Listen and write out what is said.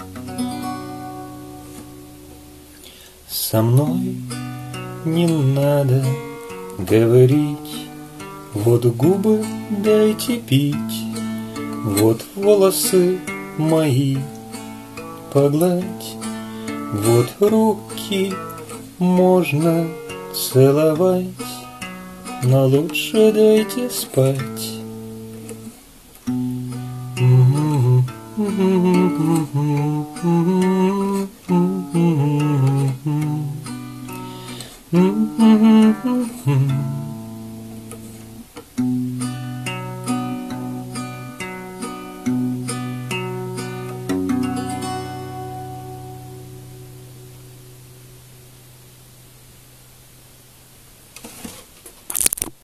Со мной не надо говорить, вот губы дайте пить, вот волосы мои погладь, вот руки можно целовать, но лучше дайте спать.